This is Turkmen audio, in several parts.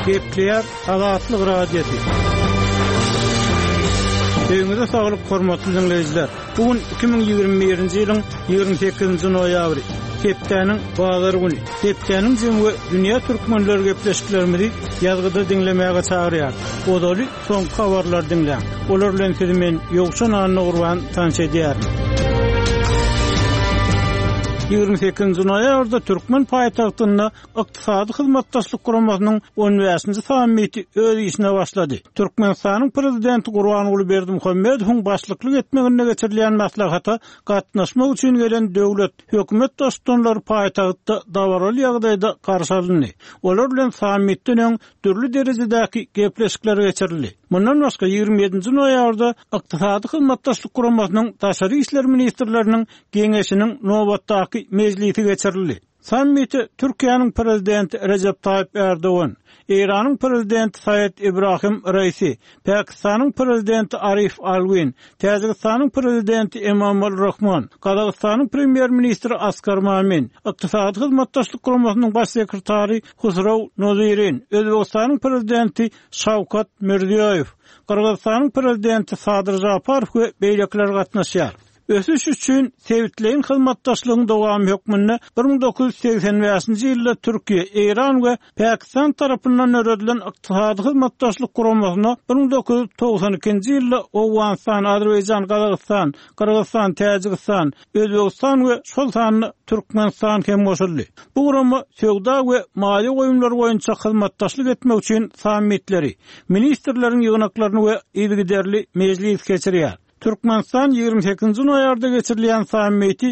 Gepleyer Azatlyk radiosu. Öňüňizde saglyk hormatly dinleýijiler. Bugün 2021-nji ýylyň 28-nji noýabry. Hepdeniň bazary güni. Hepdeniň jemgy dünýä türkmenleri gepleşiklerimizi ýazgyda dinlemäge çagyrýar. Odaly soňky habarlar dinleň. Olar bilen men Ýogşan Anna Urban tanış edýär. 28-nji noýabrda Türkmen paýtagtynda ykdysady hyzmatdaşlyk guramasynyň 10-nji sammiti öz işine başlady. Türkmenistanyň prezidenti Gurbanuly Berdimuhammedowyň başlyklyk etmeginde geçirilýän maslahata gatnaşmak üçin gelen döwlet, hökümet dostlary paýtagtda dawaral ýagdaýda garşy alındy. Olar bilen sammitden türli derejedäki gepleşikler geçirildi. Mundan başga 27-nji noýabrda ykdysady hyzmatdaşlyk guramasynyň daşary işler ministrleriniň geňeşiniň nobatdaky meclisi geçirildi. Sammiti Türkiýanyň prezidenti Recep Tayyip Erdoğan, İran'ın prezidenti Said İbrahim Raisi, Pakistanyň prezidenti Arif Alvin, Täjikistanyň prezidenti Emomali Rahmon, Kazakstanyň premier ministri Askar Mamin, ykdysady hyzmatdaşlyk guramasynyň baş sekretary Husraw Nozirin, Özbegistanyň prezidenti Şawkat Mirziýoýew, Kyrgyzstanyň prezidenti Sadyr Japarow we beýlekler gatnaşýar. Ösüş üçin sevitlerin hyzmatdaşlygyň dowamy hökmünde 1985-nji ýylda Türkiýe, İran we Pakistan tarapyndan öýredilen ykdysady hyzmatdaşlyk guramasyna 1992-nji ýylda Owganistan, Azerbaýjan, Kazakystan, Kyrgyzstan, Täjikistan, Özbegistan we şol sanly Türkmenistan hem goşuldy. Bu gurama söwda we maliýe goýumlary boýunça hyzmatdaşlyk etmek üçin sammitleri, ministrleriň ýygnaklaryny we ýygyderli mejlis geçirýär. Türkmenistan 28-nji noýabrda geçirilýän sammiti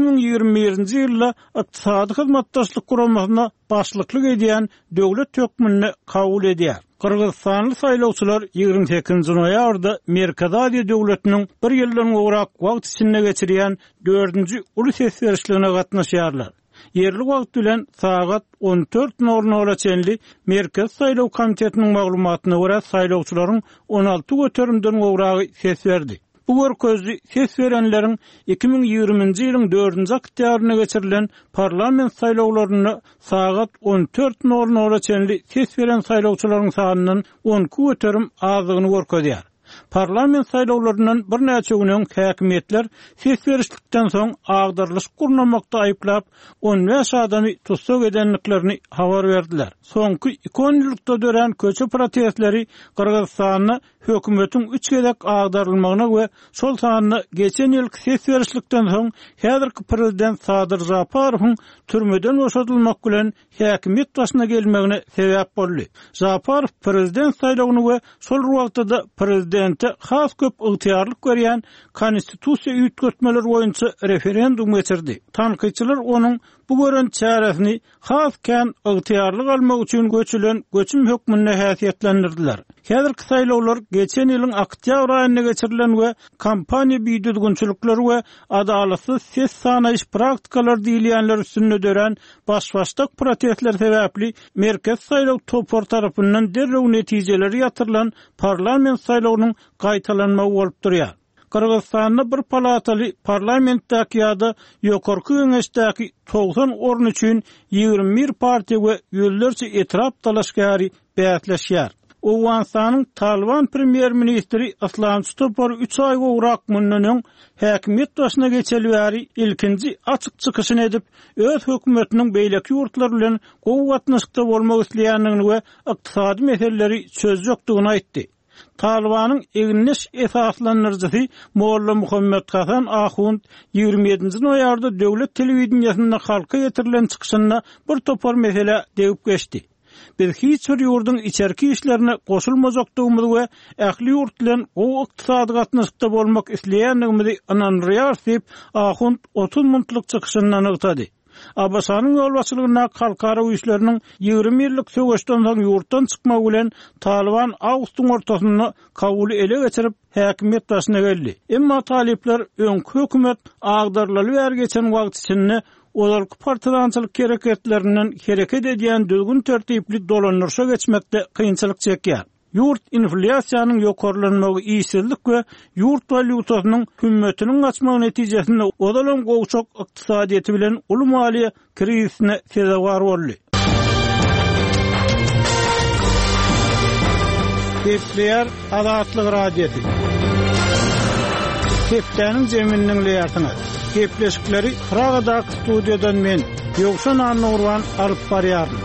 2021-nji ýylda ykdysady hyzmatdaşlyk guramasyna başlyklyk edýän döwlet hökmüni kabul edýär. Kyrgyzstanly saýlawçylar 28-nji noýabrda Merkez Aziýa döwletiniň bir ýyldan gowrak wagt içinde geçirýän 4-nji uly ses berişligine gatnaşýarlar. Yerli wagt bilen saat 14:00 çenli Merkez Saýlaw Komitetiniň maglumatyna görä saýlawçylaryň 16 göterimden gowragy ses berdi. Bu görkezli ses berenleriň 2020-nji ýylyň 4-nji oktýabryna geçirilen parlament saýlawlaryny saat 14:00 çenli ses beren saýlawçylaryň sanynyň 12 göterim azlygyny görkezýär. Parlament saýlawlarynyň bir näçe günden häkimetler ses berişlikden soň agdarlyş gurnamakda aýyplap 15 adamy tutsak edenliklerini habar berdiler. Soňky 2 ýylda dören köçe protestleri Kyrgyzstanyň hökümetiň 3 gezek agdarylmagyna we şol sanyny geçen ýyl ses berişlikden soň häzirki prezident Sadyr Japarowyň türmeden boşadylmak bilen häkimet başyna gelmegine sebäp boldy. Japarow prezident saýlawyny we şol wagtda prezidente has köp ygtyarlyk berýän konstitusiýa üýtgetmeler boýunça referendum geçirdi. Tanqyçylar onuň bu gören çäresini has kän ygtyarlyk almak üçin göçülen göçüm hökmüne häsiýetlendirdiler. Häzirki saýlawlar geçen ýylyň oktýabr aýyna geçirilen we kampaniýa biýdüdgünçilikleri we adalatsyz ses sanaýyş praktikalar diýilýänler üstünde dören başbaşdak protestler sebäpli Merkez Saýlaw topar tarapyndan derrew netijeleri ýatyrylan parlament saýlawynyň gaýtalanmagy bolup durýar. Kyrgyzstanda bir palataly parlamentdäki ýa-da ýokarky geňeşdäki 90 orun üçin 21 partiýa we ýüllerçe etrap talaşgary bätleşýär. Owganistanyň Taliban premier ministri Aslan Stopor 3 ay gowrak mundan häkimet başyna geçelibäri ilkinji açyk çykyşyny edip öz hökümetiniň beýleki ýurtlar bilen gowgatnaşykda bolmak isleýändigini we ykdysady meseleleri çözjekdigini aýtdy. Talibanyň egniş esaslanyrjysy Molla Muhammed Hasan Ahund 27-nji noýabrda döwlet telewizionyasynda halka getirilen çykyşynda bir topar mesele degip geçdi. Biz hiç bir ýurdun içerki işlerine goşulmajakdygymy we ähli ýurt bilen o ykdysady gatnaşykda bolmak isleýändigimizi ananrýar diýip Ahund 30 minutlyk çykyşyndan ýetdi. Abbasanyň ýolbaşçylygyna halkara güýçleriniň 20 ýyllyk söwüşden soň ýurtdan çykmagy bilen Taliban awgustyň ortasyny kabul ele geçirip häkimet başyna geldi. Emma talipler öňkü hökümet agdarlaly ber geçen wagt içinde olarky partiýançylyk hereketlerinden hereket edýän düzgün tertipli dolanyrşa geçmekde kynçylyk çekýär. Yurt inflyasiýanyň ýokarlanmagy iýsizlik we yurt valyutasynyň hümmetiniň açmagy netijesinde odalan gowçak ykdysadyety bilen uly maliýe krizisine sebäp boldy. Kepler Azatlyk Radiosu. Keplerin zemininin leyartına. Kepleşikleri Praga'da stüdyodan men Yoksan Annurvan alıp barýaryn.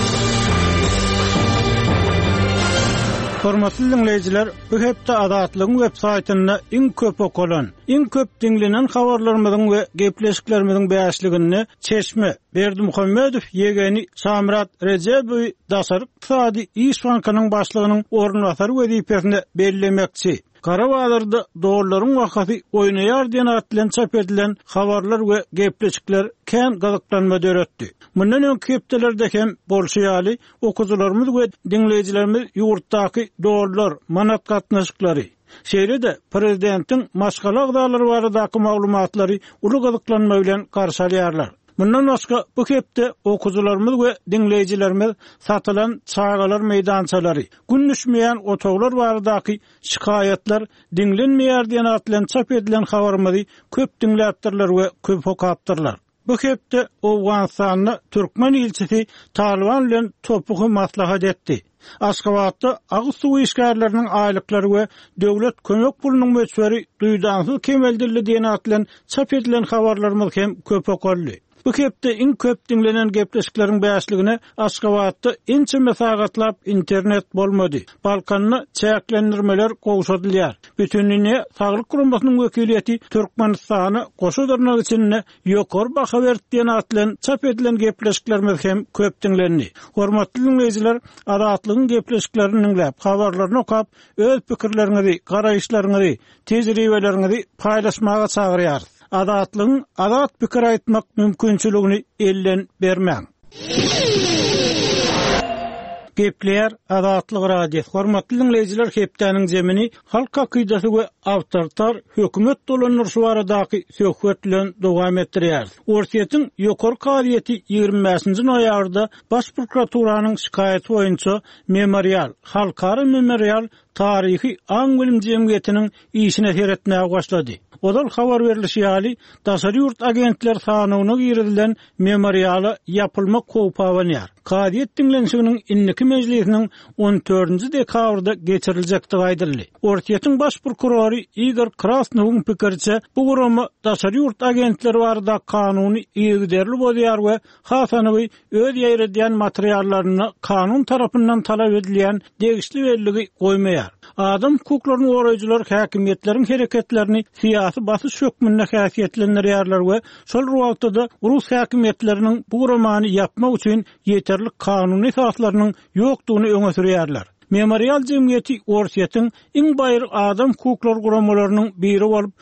Hormatly dinleyijiler, bu hepde Azatlygyň web saýtyna iň köp okulan, iň köp dinlenen habarlarymyzyň we gepleşiklerimizin bäşligini Çeşme Berdimuhammedow ýegeni Samrat Rejebowy daşaryk iqtisady iş bankynyň başlygynyň ornwasary wezipesinde bellemekçi. Karabağlar'da doğruların vakati oynaýar diýen atlan çap edilen habarlar we gepleşikler kän gazaklanma döretdi. Mundan öňki hepdelerde hem bolşaýaly okuwçylarymyz we dinleýijilerimiz ýurtdaky doğrular, manat gatnaşyklary, şeýle-de prezidentiň maşgala ygdalary baradaky maglumatlary uly gazaklanma bilen garşalýarlar. Bundan başga bu hepde okuwçylarymyz we dinleýijilerimiz satylan çağalar meýdançalary, gün düşmeýän otoglar baradaky şikayetler dinlenmeýär diýen atlan çap edilen habarymyzy köp dinläpdirler we köp okapdyrlar. Bu hepde Awganystanyň Türkmen ilçisi Taliban bilen topugy maslahat etdi. Aşgabatda Agyş suwy işgärleriniň aýlyklary we döwlet kömek pulunyň möçberi duýdansyz kemeldildi diýen atlan çap edilen habarlarymyz hem köp okaldy. Bu hepde iň köp dinlenen gepleşikleriň bäşligine Aşgabatda inçe mesagatlap internet bolmady. Balkanyny çäklendirmeler gowşadylýar. Bütünlüğüne Saglyk Guramasynyň wekiliýeti Türkmenistany goşudurnak içinde ýokary baha berdi diýen atlan çap edilen gepleşiklerimiz hem köp dinlendi. Hormatly dinleyijiler, Azatlygyň gepleşiklerini dinläp, habarlaryny okap, öz pikirleriňizi, garaýşlaryňyzy, tejribeleriňizi paýlaşmaga çagyrýar. Azatlygyň azat pikir aýtmak mümkinçiligini elden bermäň. Kepler Azatlyk Radiosu. Hormatly dinleyijiler, hepdeniň zemini halk akydasy we awtoritar hökümet dolanýarsy baradaky söhbet bilen dowam etdirýär. Orsiýetiň ýokary kadyety 25-nji noýabrda Baş prokuraturasynyň şikaýaty boýunça memorial, halkara memorial tarihi Anglim jemgyýetiniň işine seretmäge başlady. Odal habar berilişi ýaly daşary ýurt agentler sanawyna girilen memorialy yapylmak kopawanýar. Kadyet dinlenişiginiň inniki mejlisiniň 14-nji dekabrda geçiriljekdigi aýdyldy. Orsiýetiň baş prokurory Igor Krasnowyň pikirçe, bu gurama daşary ýurt agentleri barada kanuny ýigderli bolýar we Hasanowy öz ýeredýän materiallaryny kanun tarapyndan talap edilýän degişli belligi goýmaýar. Adam hukuklaryny goraýjylar häkimetleriň hereketlerini syýasy basyş hökmünde häsiýetlendirýärler we şol ruwagda Rus häkimetleriniň bu guramany ýapmak üçin ýeterli kanuny esaslarynyň ýokdugyny öňe sürýärler. Memorial jemgyýeti Orsiýetiň iň baýry adam hukuklary guramalarynyň biri bolup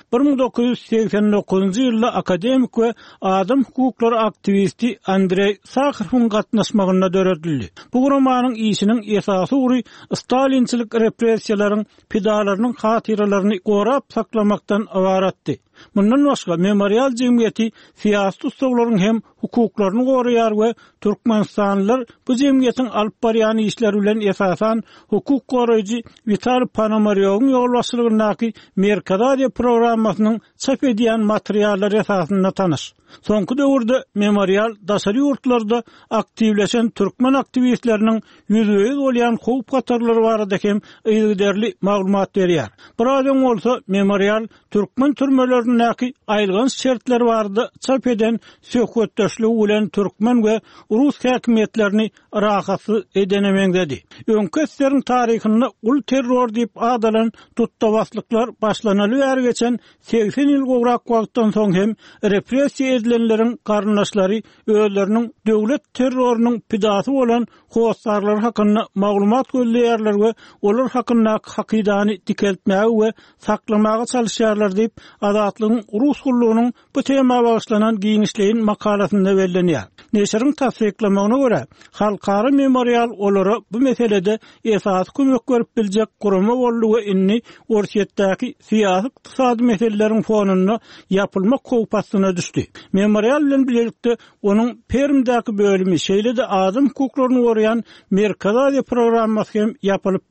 1989-njy ýylda akademik we adam hukuklary aktivisti Andrey Sakharowyň gatnaşmagyna döredildi. Bu guramanyň işiniň esasy ury Stalinçilik repressiýalaryň pidalarynyň hatyralaryny gorap saklamakdan ibaratdy. Bundan başga memorial jemgyýeti syýasy ustawlaryň hem hukuklaryny goraýar we türkmenistanlylar bu jemgyýetiň alyp barýan işleri bilen esasan hukuk goraýjy Vital Ponomaryowyň ýolbaşçylygyndaky Merkazadiýa programmasynyň çap edýän materiallar esasynda tanyş. Soňky döwürde memorial daşary ýurtlarda aktivleşen türkmen aktivistleriniň ýüzüňiz bolýan howp gatarlary barada hem ýygderli maglumat berýär. Birazdan bolsa memorial türkmen türmelerindäki aýylgan şertler barada çap eden söhbetdeşligi bilen türkmen we Rus häkimetlerini rahatsy edenemeňdedi. Öňkeslerin taryhyny ul terror diýip adalan tutdawaslyklar başlanaly bäri geçen 80 ýyl gowrak wagtdan soň hem repressiýa edilenleriň garnaşlary özleriniň döwlet terrorunyň pidasy bolan howsarlar hakynda maglumat gözleýärler we olar hakynda hakydany dikeltmäge we saklamaga çalışýarlar diýip Azatlygyň Rus gullugynyň bu tema bagyşlanan giňişliğin makalasynda bellenýär. Neşriň tasdiklamagyna görä, halkara memorial olara bu meselede esas kömek berip biljek gurama boldugy inni Orsiýetdäki syýasy ykdysady meseleleriň fonunda yapylmak kopasyna düşdi. Memorial bilen birlikde onuň Permdäki bölümi şeýle-de adam hukuklaryny goraýan Merkazadiýa programmasy hem yapylyp biler.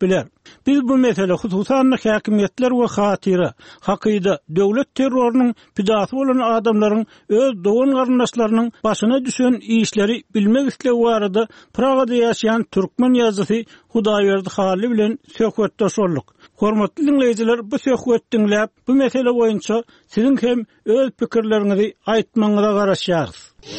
Biz bu mesele hususan häkimetler we hatira, hakyda döwlet terrorunyň pidasy bolan adamlaryň öz dogan garyndaşlarynyň başyna düşen işleri bilmek islew barada Pragada ýaşaýan türkmen ýazgysy Hudaýberdi Hali bilen söhbetde şolduk. Hormatly dinleýijiler, bu söhbetdi dinläp bu mesele boýunça siziň hem öz pikirleriňizi aýtmaňyza garaşýarys.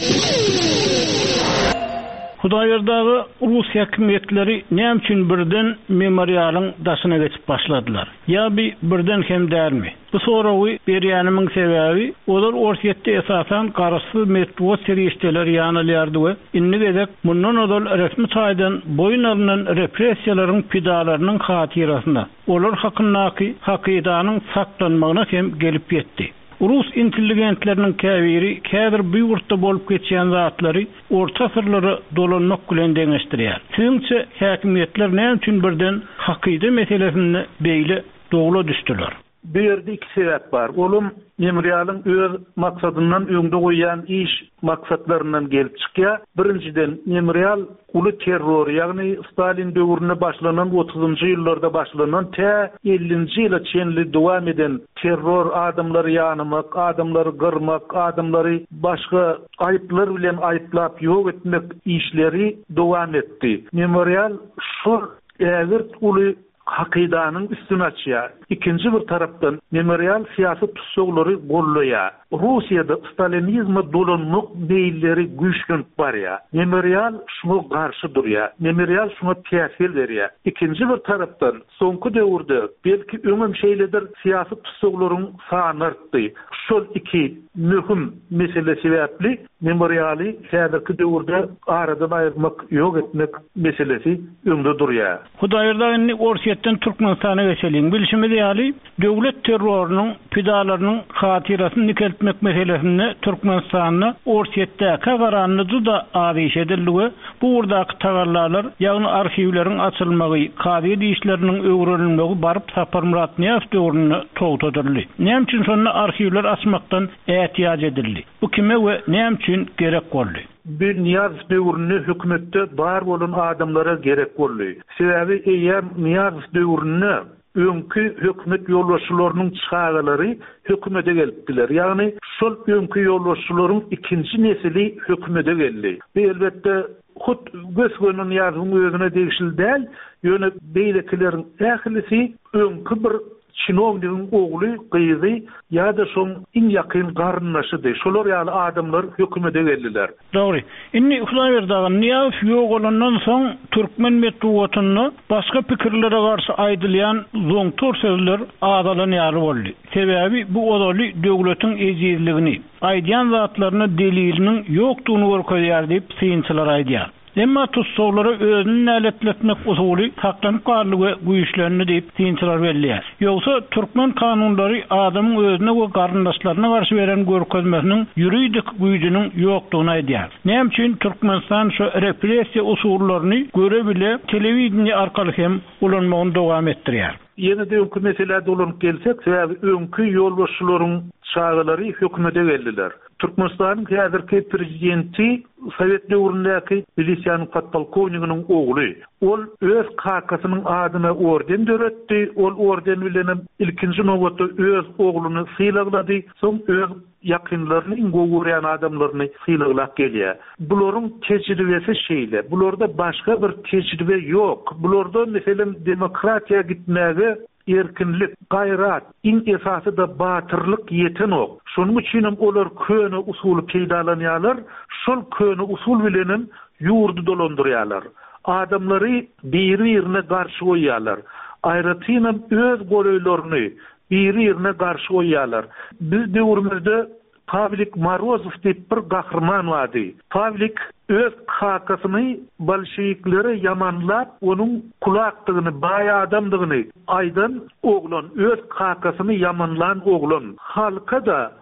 Hudaýberdagy Rus häkimetleri näme üçin birden memorialyň daşyna geçip başladylar? Ýa-bi birden hem dälmi? Bu sorawy berýänimiň sebäbi olar orsiýetde esasan garaşsyz metro serişdeler ýanylýardy we inni gezek mundan odal resmi taýdan boyun alynan repressiýalaryň pidalarynyň hatyrasynda olar hakyndaky hakydanyň saklanmagyna hem gelip ýetdi. Rus intelligentlerinin käbiri käbir bu ýurtda bolup geçýän zatlary orta asyrlary dolanmak bilen deňeşdirýär. Siňçe häkimetler näme üçin birden hakyda meselesini beýle dogula düşdiler? Bu ýerde iki sebäp bar. Olum memorialyň öz maksadyndan öňde goýan iş maksatlaryndan gelip çykýar. Birinciden memorial uly terror, ýagny Stalin döwrüne başlanan 30-njy ýyllarda başlanan 50-nji ýyla çenli dowam eden terror adamlary ýanymak, adamlary gyrmak, adamlary başga aýyplar bilen aýyplap ýok etmek işleri dowam etdi. Memorial şu ägirt uly hakydanyň üstüne açýar. İkinji bir tarapdan memorial siýasy tutsaglary gollaýar. Russiýada stalinizme dolanmak beýilleri güýçlenip barýar. Memorial şuna garşy durýar. Memorial şuna täsir berýär. İkinji bir tarapdan soňky döwürde belki öňem şeýledir siýasy tutsaglaryň sany artdy. Şol iki möhüm mesele sebäpli memorialy häzirki döwürde aradan aýyrmak, ýok etmek meselesi öňde durýar. Hudaýberdi orsiýetden Türkmenistana geçelim. Bilişimi ýaly döwlet terrorunyň pidalarynyň hatirasyny nikeltmek meselesini Türkmenistanyň orsiýetdäki garanyny da aýyş edildi. Bu urdaky tagarlarlar, ýagny arhiwleriň açylmagy, kady işleriniň öwrenilmegi baryp Sapar Murat Niýaz döwrüne togtadyldy. Näme üçin şonu arhiwler açmakdan ähtiýaç edildi? Bu kime we näme üçin gerek boldy? Bir Niýaz döwrüne hökümetde bar bolan adamlara gerek boldy. Sebäbi eýer Niýaz döwrüne öňkü hökümet ýolbaşçylarynyň çağalary hökümete gelipdiler. Ýagny şol öňkü ýolbaşçylaryň ikinji nesili hökümete geldi. Bu elbetde hut gösgönün ýazyň özüne degişli däl, ýöne beýlekileriň ählisi öňkü bir çinovnyň ogly, gyzy ýa-da şoň iň ýakyn garyndaşydy. Şolar ýaly adamlar hökümete geldiler. Dogry. Inni Hudaýberdagy Niýaz ýok bolandan soň türkmen medeniýetini başga pikirlere garşy aýdylýan zoňtor sözler adalan ýaly boldy. Sebäbi bu odaly döwletiň ejizligini, aýdýan zatlaryny deliliniň ýokdugyny görkezýär diýip synçylar aýdýar. Emma tutsaglara özünü näletletmek usuly taklanyp garlygy güýçlerini diýip synçylar belliýär. Ýogsa türkmen kanunlary adamyň özüne we garyndaşlaryna garşy beren görkezmesiniň ýuridik güýjüniň ýokdugyny aýdýar. Näme üçin Türkmenistan şu repressiýa usullaryny göre bile telewiziýa arkaly hem ulanmagyny dowam etdirýär. Ýene de öňkü meselede ulanyp gelsek, sebäbi öňkü ýolbaşçylaryň çağalary hökümete geldiler. Türkmenistanyň häzirki prezidenti Sovet döwründäki milisiýanyň podpolkownigynyň ogly. Ol öz kakasynyň adyna orden döretdi. Ol orden bilen ilkinji nowatda öz ogluny sylaglady. Soň öz ýakynlaryny ingowurýan adamlaryny sylaglap gelýär. Bularyň tejribesi şeýle. Bularda başga bir tejribe ýok. Bularda meselem demokratiýa gitmäge erkinlik, gayrat, in esası da batırlık yeten ok. Şonuň üçin olar köne usuly peýdalanýarlar, şol köne usul bilenin ýurdu dolandyrýarlar. Adamlary biri-birine garşy goýýarlar. Aýratynam öz goýlaryny biri-birine garşy goýýarlar. Biz döwrümizde Pavlik Morozov diýip bir gahrman wady. Pavlik öz hakasyny bolşevikleri yamanlap, onuň kulakdygyny, baý adamdygyny aýdan oglan, öz hakasyny yamanlan oglan. Halka da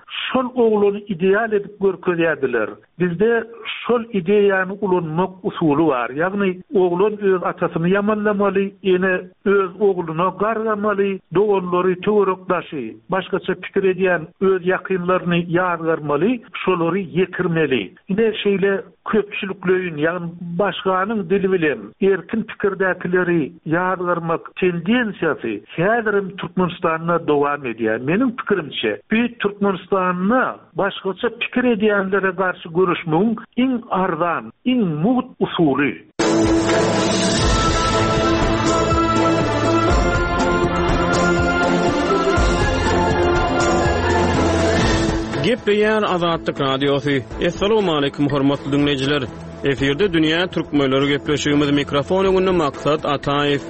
şol ogluny ideal edip görkezýärdiler. Bizde şol ideýany ulanmak usuly bar. Ýagny oglun öz atasyny ýamanlamaly, ene öz ogluny gargamaly, dogonlary töwerekdaşy, başgaça pikir edýän öz ýakynlaryny ýargarmaly, şolary ýekirmeli. Ine şeýle köpçülikleýin, ýagny başganyň dili bilen erkin pikirdäkileri ýargarmak tendensiýasy häzirim Türkmenistanda dowam edýär. Meniň pikirimçe, bu Türkmenistanyny başgaça pikir edýänlere garşy görüşmeň iň arzan, iň mut usuly. Gepleýär Azatlyk Radiosu. Assalamu alaykum hormatly dinleýijiler. Eferde dünýä türkmenleri gepleşigimiz mikrofon öňünde maksat Ataýew.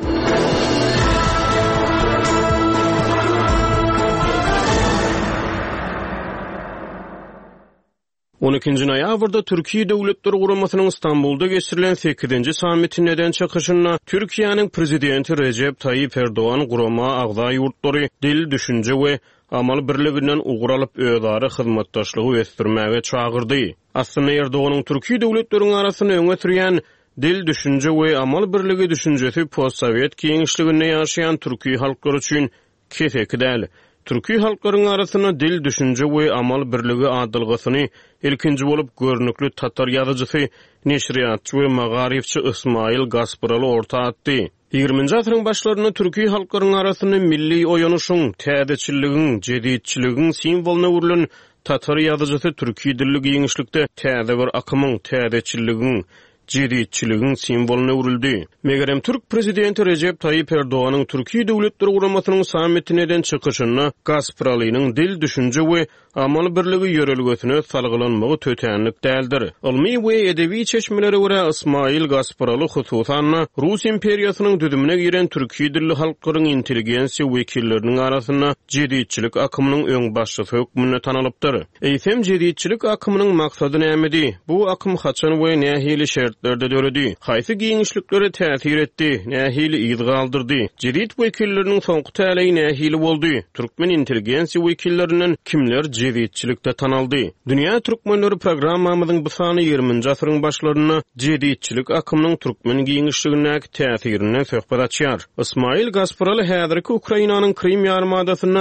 12-nji noýabrda Türkiýe Döwletleri Guramasynyň Istanbulda geçirilen 8-nji sammitinden çykyşyna Türkiýanyň prezidenti Recep Tayyip Erdoğan gurama agza ýurtlary dil, düşünje we amal birliginden uguralyp özara hyzmatdaşlygy ösdürmäge çagyrdy. Aslynda Erdoğanyň Türkiýe döwletleriniň arasyny öňe sürýän dil, düşünje we amal birligi düşünjesi post-sowet kiňişliginde ýaşaýan türki halklary üçin keseki däl. Türki halklarynyň arasyna dil, düşünje we amal birligi adylgysyny ilkinji bolup görnükli tatar ýazyjysy, neşriýatçy we magarifçi Ismail Gaspraly orta atdy. 20-nji asyryň başlaryny türki halklarynyň arasyny milli oýanyşyň, täzeçiligiň, jedidçiligiň simwoluny urulan tatar ýazyjysy türki dilli giňişlikde täze bir akymyň, täzeçiligiň, jedidçiligiň simwoluny uruldy. Megerem Türk prezidenti Recep Tayyip Erdoğanyň Türkiýe Döwletleri Guramasynyň sammitinden çykyşyna Gaspralynyň dil, düşünje we amal birligi ýörelgesine salgylanmagy tötenlik däldir. Ilmi we edebi çeşmelere görä Ismail Gaspraly hususan Rus imperiýasynyň düdümine giren türki dilli halklaryň intelligensiýa wekilleriniň arasyna jedidçilik akymynyň öň başçysy hökmüne tanalypdyr. Eýsem jedidçilik akymynyň maksady nämedi? Bu akym haçan we nähili şertlerde döredi? Haýsy giňişliklere täsir etdi? Nähili ýygy galdyrdy? Jedid wekilleriniň soňky täleği nähili boldy? Türkmen intelligensiýa wekillerinden kimler jedidçilikde tanaldy? Dünýä türkmenleri programmamyzyň bu sany 20-nji asyryň başlaryna jedidçilik akymynyň türkmen giňişligine täsirini söhbet açýar. Ismail Gaspraly häzirki Ukrainanyň Krim ýarymadasyna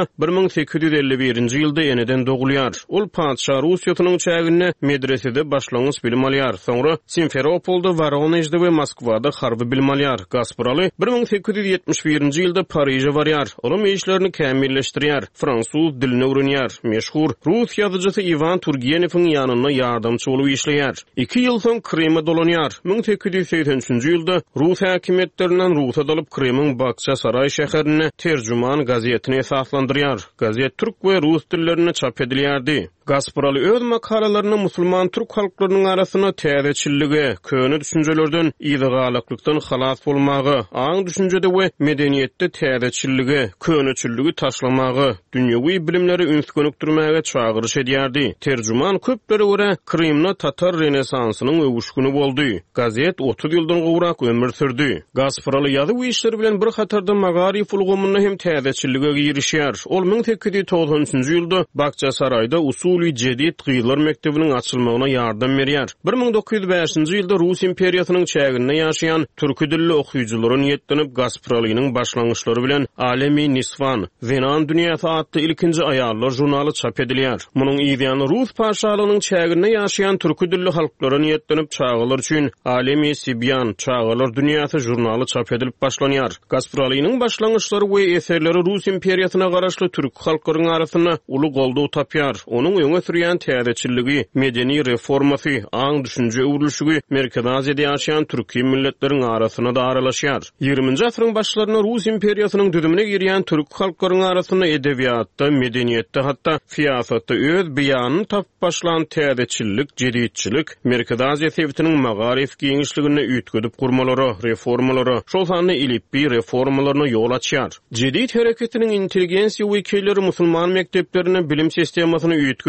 1851-nji ýylda eneden dogulýar. Ol Padşah Russiýasynyň çägine medresede başlangyç bilim alýar. Soňra Simferopolda, Voronejde we Moskwada harby bilim alýar. Gaspraly 1871-nji ýylda Paryja barýar. Olam işlerini kämilleşdirýär. Fransuz dilini öwrenýär. Meşhur Rus ýazyjysy Ivan Turgenewiň ýanyna ýardamçy bolup işleýär. 2 ýyl soň Krym'a dolanýar. 1883-nji ýylda Rus häkimetlerinden Rus'a dalyp Krymyň Bakça Saray şäherine terjüman gazetini esaslandyrýar. Gazet türk we rus dillerinde çap edilýärdi. Gaspraly öz makalalaryny musulman türk halklarynyň arasyna täzeçilligi, köni düşünjelerden ýygygalykdan halas bolmagy, aň düşünjede we medeniýetde täzeçilligi, köniçilligi taşlamagy, dünýäwi bilimleri ünsgönükdirmäge çagyryş edýärdi. Terjüman köplere görä Krymna tatar renesansynyň öwüşgüni boldy. Gazet 30 ýyldan gowrak ömür sürdi. Gaspraly ýazy işleri bilen bir hatarda magarif ulgamyny hem täzeçillige girişýär. Ol 1893-nji ýylda Bakça Sarayda usul jedid gyýlar mektebiniň açylmagyna ýardam berýär. 1905-nji ýylda Rus imperiýasynyň çäginde ýaşaýan türki dilli okuýjylaryň ýetlenip Gaspralynyň başlangyçlary bilen Alemi Nisvan, Zenan dünýäsi atly ilkinji aýallar jurnaly çap edilýär. Munyň ýa-da Rus paşalygynyň çäginde ýaşaýan türki dilli halklaryň ýetlenip çağılar üçin Alemi Sibyan, çağılar dünýäsi jurnaly çap edilip başlanýar. Gaspralynyň başlangyçlary we eserleri Rus imperiýasyna garaşly türk halklaryň arasyna uly goldaw tapýar. Onuň öňe sürýän täzeçilligi, medeni reformasy, aň düşünje urulşugy Merkez Aziýada ýaşaýan türki milletleriň arasyna da aralaşýar. 20-nji asyryň başlaryna Rus imperiýasynyň düdümine girýän türk halklaryň arasyna edebiýatda, medeniýetde, hatda siýasatda öz beýanyny tapyp başlan täzeçillik, jedidçilik, Merkez Aziýa sebitiniň magarif giňişligine üýtgedip gurmalary, reformalary, şol sany ilipbi reformalaryna ýol açýar. Jedid hereketiniň intelligensiýa wekilleri musulman mekteplerine bilim sistemasyny üýtgedip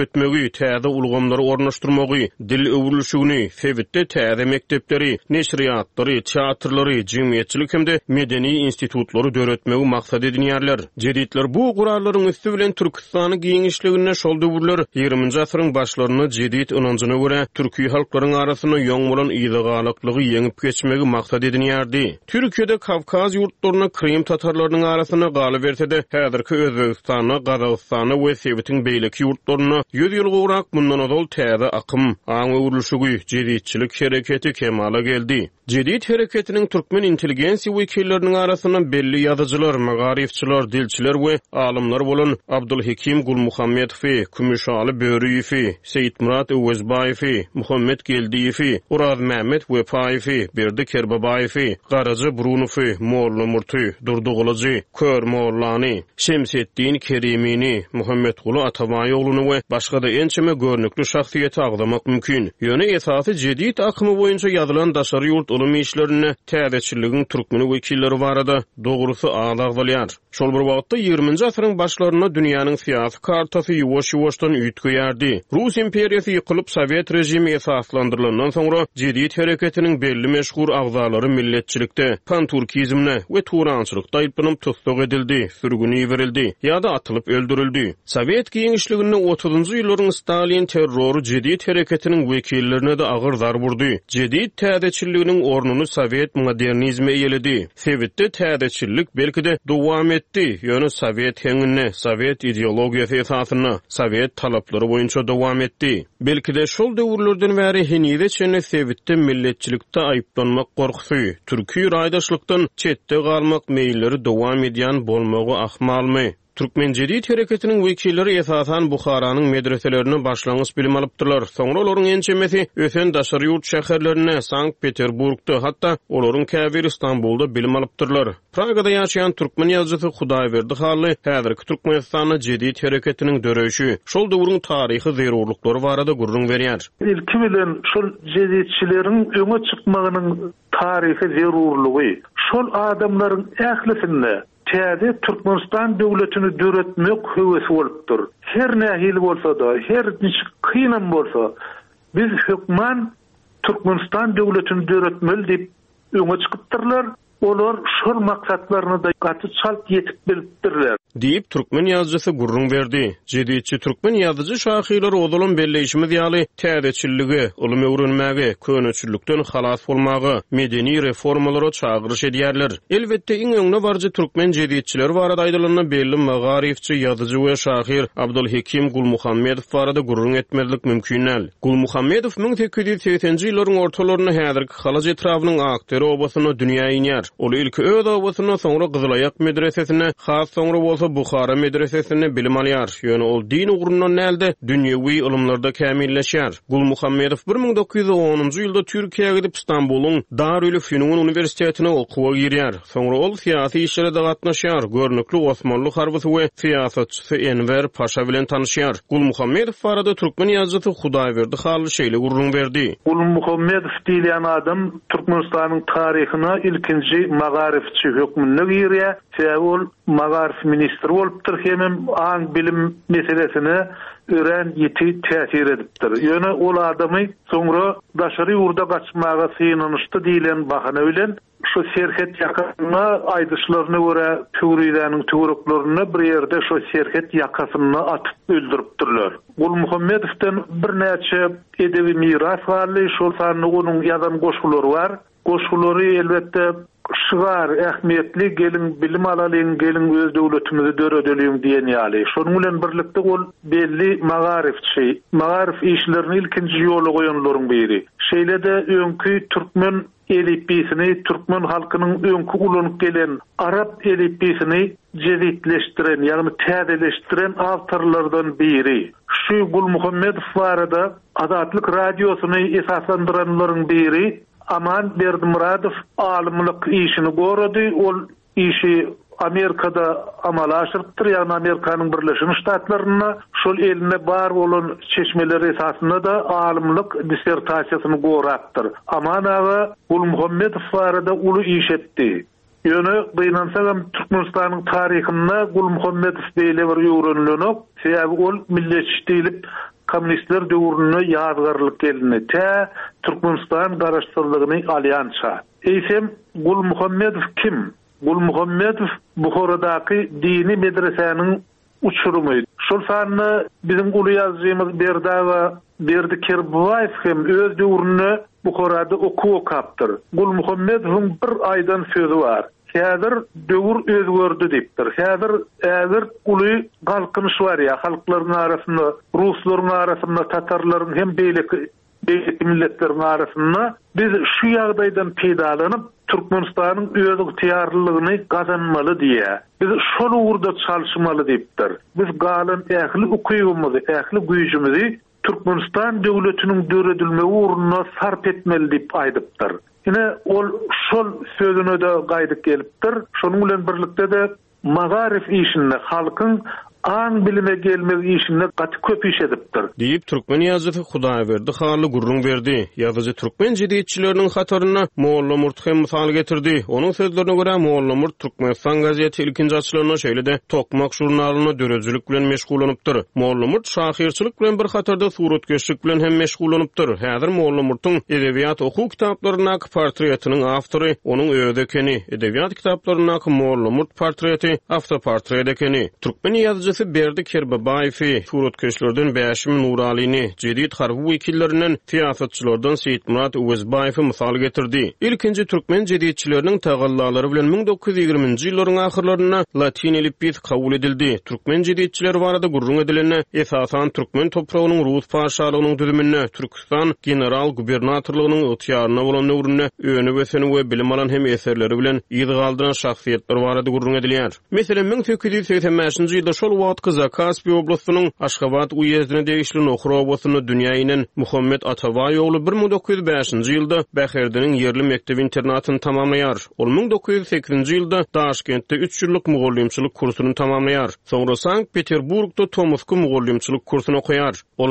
öretmegi, täze ulgamlary ornaşdyrmagy, dil öwrülüşigini, Fewitde täze mektepleri, neşriýatlary, teatrlary, jemgyýetçilik hemde medeni institutlary döretmegi maksat edinýärler. Jeditler bu gurallaryň üstü bilen Türkistany giňişligine şol döwürler 20-nji asyryň başlaryny jedit ynanjyna görä türki halklaryň arasyna ýoň bolan ýygygalyklygy ýeňip geçmegi maksat edinýärdi. Türkiýede Kavkaz ýurtlaryna Krym tatarlarynyň arasyna galy bersede, häzirki Özbegistana, Gazagystana we Sewitiň beýleki ýurtlaryna 100 ýyl gowrak mundan ozal täze akym, aň öwrülüşigi, jeditçilik hereketi kemala geldi. Jedit hereketiniň türkmen intelligensiýa wekilleriniň arasyna belli ýazyjylar, magarifçiler, dilçiler we alymlar bolan Abdulhakim Gulmuhammedow, Kümüşaly Böriýew, Seyitmurat Öwezbaýew, Muhammed Geldiýew, Uraz Mehmet Wepaýew, Berdi Kerbabaýew, Garaja Brunow, Molla Murty, Durdugylyjy, Kör Mollany, Şemseddin Kerimini, Muhammed Gulu Atabaý ogluny we başga-da ençeme görnükli şahsiýeti agdamak mümkin. Ýöne esasy jedit akymy boýunça ýazylan daşary ýurt ulum işlerine täzeçiligiň türkmeni wekilleri barada dogrusy agdalýar. Şol bir wagtda 20-nji asyryň başlaryna dünýäniň syýasy kartasy ýuwaş-ýuwaşdan üýtgýärdi. Rus imperiýasy ýykylyp Sowet rejimi esaslandyrylandan soňra jedit hereketiniň belli meşhur agzalary milletçilikde panturkizmne we turançylykda aýyplanıp tutsak edildi, sürgüni berildi ýa-da atylyp öldürildi. Sowet giňişliginde 30-njy ýyllaryň Stalin terroru jedit hereketiniň wekillerine de agyr zar burdy. Jedit täzeçiliginiň ornuny Sowet modernizmi eýeledi. Sewitde täzeçilik belkide dowam etdi. Ýöne Sowet heňine, Sowet ideologiýasy esasyna, Sowet talaplary boýunça dowam etdi. Belkide şol döwürlerden bäri henide çene Sewitde milletçilikde aýyplanmak gorkusy, türki raýdaşlykdan çetde galmak meýilleri dowam edýän bolmagy ahmalmy? Türkmen jedit hereketiniň wekilleri esasan Buharanyň medreselerini başlangyç bilim alypdylar. Soňra olaryň ençemesi ösen daşary ýurt şäherlerine, Sankt-Peterburgda, hatda olaryň käbir Istanbulda bilim alypdyrlar. Pragada ýaşaýan türkmen ýazgysy Hudaýberdi Haly häzirki Türkmenistanyň jedit hereketiniň döreşi, şol döwrüň taryhy zerurlyklary barada gurrun berýär. İlki bilen şol jeditçileriň öňe çykmagynyň taryhy zerurlygy, şol adamlaryň ählisinde täze Türkmenistan döwletini döretmek höwesi bolupdyr. Her nähil bolsa-da, her niçe kynam bolsa, biz hökman Türkmenistan döwletini döretmeli diýip öňe çykypdyrlar. Olar şol maksatlaryny da gaty çalt ýetip bilipdirler. Diýip türkmen ýazgysy gurrun berdi. Jeditçi türkmen ýazgyjy şahylar odulan belleşimi diýaly täzeçilligi, ulum öwrenmäge, könüçlükden halas bolmagy, medeni reformalara çagyryş edýärler. Elbetde iň öňüne barjy türkmen jeditçiler barada aýdylanan belli magarifçi ýazyjy we şahyr Abdulhakim Gulmuhammedow barada gurrun etmezlik mümkinel. Gulmuhammedow 1880-nji ýyllaryň ortalaryna häzirki Halaj etrawynyň akteri obasyna dünýä iner. Ol ilki öz obasyna soňra Gyzylaýak medresesine, has soňra bolsa Buhara medresesine bilim alýar. Ýöne ol din ugrundan nälde dünýäwi ilmlarda kämilleşýär. Gulmuhammedow 1910-njy ýylda Türkiýege gidip Istanbulyň Darülfünun universitetine okuwa girýär. Soňra ol syýasy işlerde gatnaşýar. Görnükli Osmanly harbysy we syýasatçysy Enver Paşa bilen tanışýar. Gulmuhammedow barada türkmen ýazgysy Hudaýberdi Haly şeýle gurrun berdi. Gulmuhammedow diýilen adam Türkmenistanyň taryhyna ilkinji magarifçi hökmünde girýär. Ol magarif ministri bolupdyr, hemem aň bilim meselesine ören ýeti täsir edipdir. Ýöne ol adamy soňra daşary ýurda gaçmaga sığınanyşdy diýilen bahana bilen şu serhet ýakasyna aýdyşlaryna görä Türkiýanyň töwereklaryny bir ýerde şu serhet ýakasyna atyp öldüripdirler. Gulmuhammedowdan bir näçe edebi miras barly, şol sany onuň ýazan goşgulary bar. Goşgulary elbetde şygar, ähmiýetli, gelin bilim alalyň, gelin öz döwletimizi döredeliň diýen ýaly. Şonuň bilen birlikde ol belli magarifçi, magarif işlerini ilkinji ýola goýanlaryň biri. Şeýlede öňkü türkmen elippisini, türkmen halkynyň öňkü ulanyp gelen arap elippisini jeditleşdiren, ýagny täzeleşdiren awtorlardan biri. Şu Gulmuhammedow barada Azatlyk radiosyny esaslandyranlaryň biri Aman Berdimuradov alımlyk işini gördi. Ol işi Amerikada amal aşyrdyr, ýani Amerikanyň Birleşik Ştatlaryna şol eline bar bolan çeşmeler esasında da alımlyk dissertasiýasyny goratdyr. Aman aga Gulmuhammedow barada uly iş etdi. Ýöne beýnansagam Türkmenistanyň taryhynda Gulmuhammedow beýle bir ýöwrenlenok, sebäbi ol milletçilik komünistler döwrüne ýazgarlyk gelini tä Türkmenistan garaşdyrlygyny alyansa. Eýsem Gul Muhammedow kim? Gul Muhammedow Buharadaky dini medresenin uçurumy. Şol sanny bizim uly ýazgymyz Berdi Kerbayev hem öz döwrüne Buharada okapdyr. Gul Muhammedowyň bir aýdan sözi bar. Häzir döwür özgördi diýipdir. Häzir uly galkynyş bar ýa, halklaryň arasynda, ruslaryň arasynda, tatarlaryň hem beýlik milletleriň arasynda biz şu ýagdaýdan peýdalanyp Türkmenistanyň öz ýetiýarlygyny gazanmaly diýe. Biz şol uğurda çalışmaly diýipdir. Biz galan ähli ukýgymyzy, ähli güýjümizi Türkmenistan döwletiniň döredilme uğruna sarp etmeli diýip aýdypdyr. Yine ol şol sözüne de gaýdyp gelipdir. Şonuň bilen birlikde de magarif işinde halkyň an bilime gelmez işinde gaty köp iş edipdir. Diýip Türkmen ýazyjy Hudaýberdi Harly gurrun berdi. Ýazyjy Türkmen jeditçileriniň hataryna Molla Murt hem mysal getirdi. Onuň sözlerine görä Molla Murt Türkmenistan gazeti ilkinji açylaryna şeýle-de Tokmak jurnalyny dörejilik bilen meşgulanypdyr. Molla Murt şahyrçylyk bilen bir hatarda suratkeşlik bilen hem meşgulanypdyr. Häzir Molla Murt'un edebiýat okuw kitaplaryna portretiniň awtory onuň öýde ekeni. Edebiýat kitaplaryna Molla Murt portreti, awtoportret ekeni. Türkmen ýazyjy Berdi Kerbayew suratkeşlerden Bäşim Nuralyny, jedid harby wekillerinden fiýasatçylardan Seyit Murat Uwezbayew mysal getirdi. İlkinji türkmen jedidçileriniň tagallary bilen 1920-nji ýyllaryň ahyrlaryna latin alifbesi kabul edildi. Türkmen jedidçiler barada gurrun edilene esasan türkmen topragynyň Rus paşalygynyň düzümine, Türkistan general gubernatorlygynyň ýetýärine bolan öwrüne öňe weseni we bilim alan hem eserleri bilen ýygaldyran şahsiýetler barada gurrun edilýär. Meselem 1885-nji ýylda şol wagt Zakaspy oblastynyň Aşgabat uýezdine degişli Nohur obasyny dünýäinen Muhammed Ataway ogly 1905-nji ýylda Bäherdiniň yerli mektebi internatyny tamamlaýar. Ol 1908-nji ýylda Taşkentde 3 ýyllyk mugallimçilik kursuny tamamlaýar. Soňra Sankt Peterburgda Tomsky mugallimçilik kursuny okuýar. Ol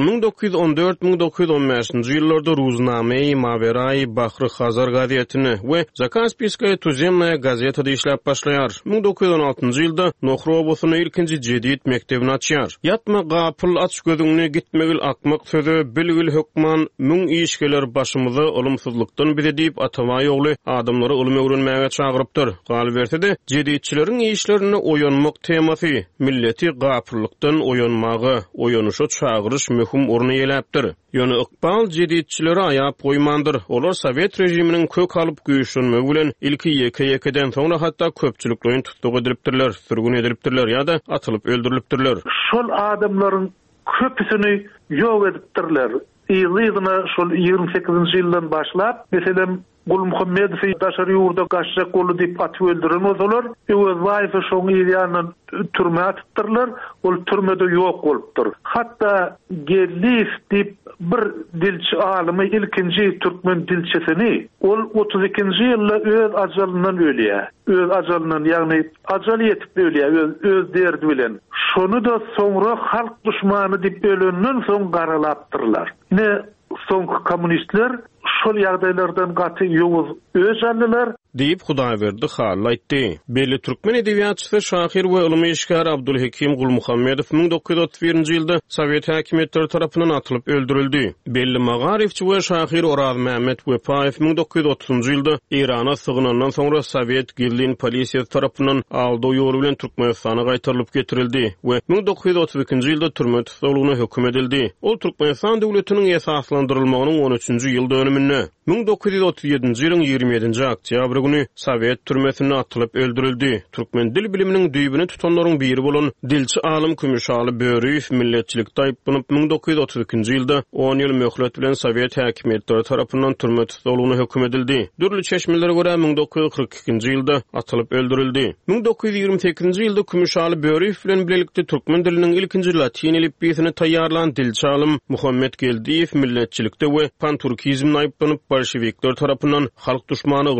1914-1915-nji ýyllarda Ruzname-i Maverai Bahry Hazar gazetini we Zakaspyskaya tuzemnaya gazetada işläp başlaýar. 1916-njy ýylda Nohur obasyny ilkinji jedid mektebini açýar. Yatma gapyl aç gözüňni gitmegil akmak sözü bilgil hökman müň işgeler başymyza olumsuzlukdan bize diýip Ataway ogly adamlary ulum öwrenmäge çagyrypdyr. Gal bersede jedidçileriň işlerini oýanmak temasy milleti gapyrlykdan oýanmagy, oýanuşa çagyryş möhüm orny ýeläpdir. Ýöne ykbal jedidçileri aýap goýmandyr. Olar Sowet rejiminiň kök alyp güýçlenmegi bilen ilki ýeke-ýekeden soňra hatda köpçüliklerini tutduk edilipdirler, sürgün edilipdirler ýa-da atılıp öldürilipdirler. Şol adamlaryň köpüsini ýok edipdirler. Ýylygyna şol 28-nji ýyldan başlap, meselem Gul Muhammedow daşary ýurda gaçjak bolu diýip atyp öldüren bolsalar, Uwezbayew şoň ýerden türme atypdyrlar, ol türmede ýok bolupdyr. Hatda Gelif diýip bir dilçi alymy ilkinji türkmen dilçisini ol 32-nji ýylda öz ajalyndan ölýär. Öz ajalyndan, ýagny ajal ýetip ölýär, öz derdi bilen. Şonu da soňra halk düşmany diýip ölenden soň garalapdyrlar. Ne soňky kommunistler şol ýagdaýlardan gaty ýowuz öýjandylar diýip Hudaýberdi Harly aýtdy. Belli türkmen edebiýatçysy şahyr we ulymy işgär Abdulhekim Gul Muhammedow 1931-nji ýylda Sowet häkimetleri tarapyndan atılıp öldürildi. Belli magarifçi we şahyr Oraz Mehmet Wepayew 1930-njy ýylda Irana sığınandan soňra Sowet Gilin polisiýasy tarapyndan aldyğı ýoly bilen Türkmenistana gaýtarylyp getirildi we 1932-nji ýylda türme tutulgyna hökm edildi. Ol Türkmenistan döwletiniň esaslandyrylmagynyň 13-nji ýyl dönümine 1937-nji ýylyň 27-nji oktýabr güni Sowet türmesine atılıp öldürildi. Türkmen dil biliminiň düýbüni tutanlaryň biri bolan dilçi alim Kümüşaly Böreýew milletçilikde aýyplanıp 1932-nji ýylda 10 ýyl möhlet bilen Sowet häkimetleri tarapyndan türme tutulgyna hökm edildi. Dürli çeşmelere görä 1942-nji ýylda atılıp öldürildi. 1928-nji ýylda Kümüşaly Böreýew bilen birlikde türkmen diliniň ilkinji latin alifbesini taýýarlanan dilçi alim Muhammed Geldiýew milletçilikde we pan-türkizmde aýyplanıp bolşewikler tarapyndan halk düşmany ýylan edildi.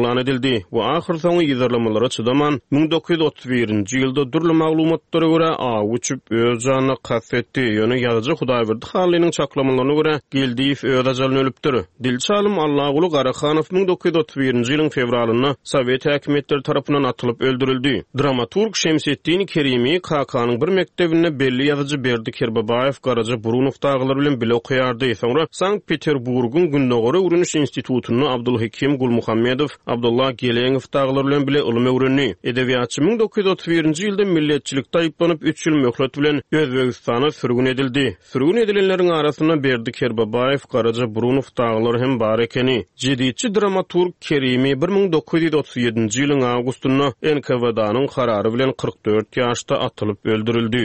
edildi we ahir soňy ýazarlamalara çydaman 1931-nji ýylda durly maglumatlara görä aw uçup öz janyna kastetdi. Ýöne ýazyjy Hudaýberdi Hallynyň çaklamalaryna görä Geldiýew öz ajalyny ölüpdir. Dilçalym Allahguly Garakanow 1931-nji ýylyň fevralyna Sowet häkimetleri tarapyndan atylyp öldürildi. Dramaturg Şemsetdin Kerimi KK-nyň bir mektebine belli ýazyjy Berdi Kerbabayew Garaja Burunow daglar bilen bile okuýardy. Soňra Sankt-Peterburgyň Günnogary Uruniş institutyny Abdulhakim Gulmuhammedow, Abdullah Geleňew daglar bilen bile ulymy öwrenni. Edebiýatçy 1931-nji ýylda milletçilikde aýplanyp 3 ýyl möhlet bilen Özbegistana sürgün edildi. Sürgün edilenleriň arasynda Berdi Kerbabayew, Garaja Burunow daglar hem bar ekeni. Jedidçi dramaturg Kerimi 1937-nji ýylyň awgustunda NKVD-nyň karary bilen 44 ýaşda atylyp öldürildi.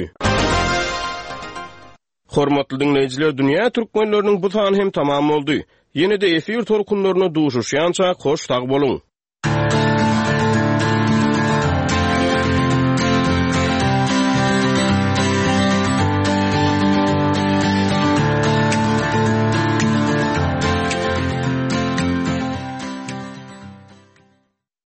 Hormatly dinleyijiler, dünýä türkmenleriniň bu sany hem tamam boldy. Ýene-de efir torkunlaryna duşuşýança hoş tag boluň.